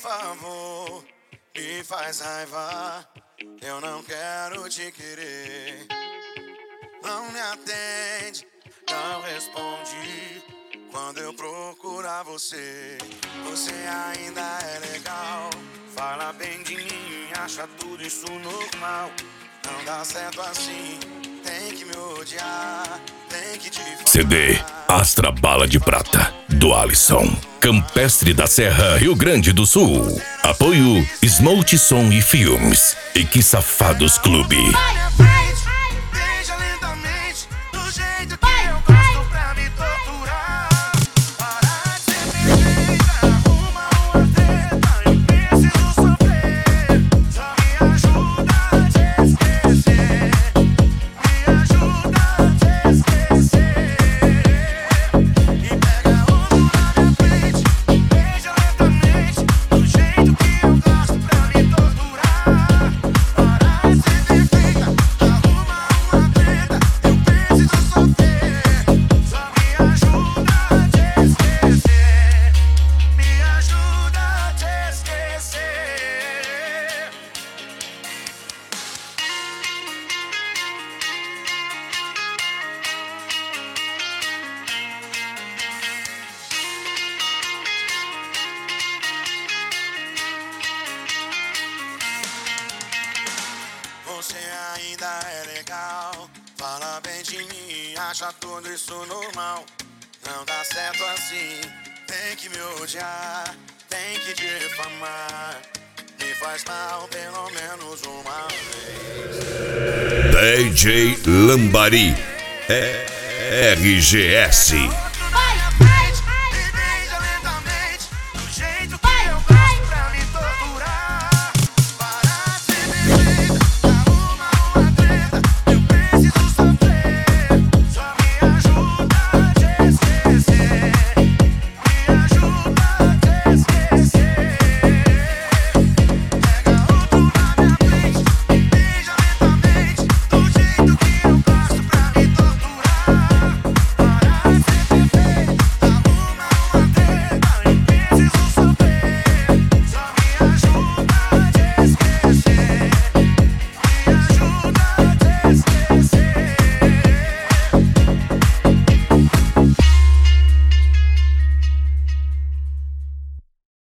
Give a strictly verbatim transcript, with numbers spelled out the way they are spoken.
favor, me faz raiva. Eu não quero te querer. Não me atende, não responde quando eu procurar você. Você ainda é legal, fala bem de mim, acha tudo isso normal. Não dá certo assim, tem que me odiar, tem que te falar. C D Astra Bala de Prata, do Alisson. Campestre da Serra, Rio Grande do Sul. Apoio Smolt Som e Filmes e Que Safados Clube. Beija lentamente, do jeito que eu gosto pra me torturar. Para de ser perfeita, arruma uma treta, eu preciso sofrer. Só me ajuda a te esquecer, me ajuda a te esquecer. E pega uma na minha frente, beija lentamente, do jeito que eu gosto pra me torturar. Para de ser perfeita, arruma uma treta, eu preciso sofrer. Só me ajuda a te esquecer, me ajuda a te esquecer. Você ainda é legal, fala bem de mim, acha tudo isso normal. Não dá certo assim, tem que me odiar, tem que difamar. Me faz mal pelo menos uma vez. D J Lambari, R G S.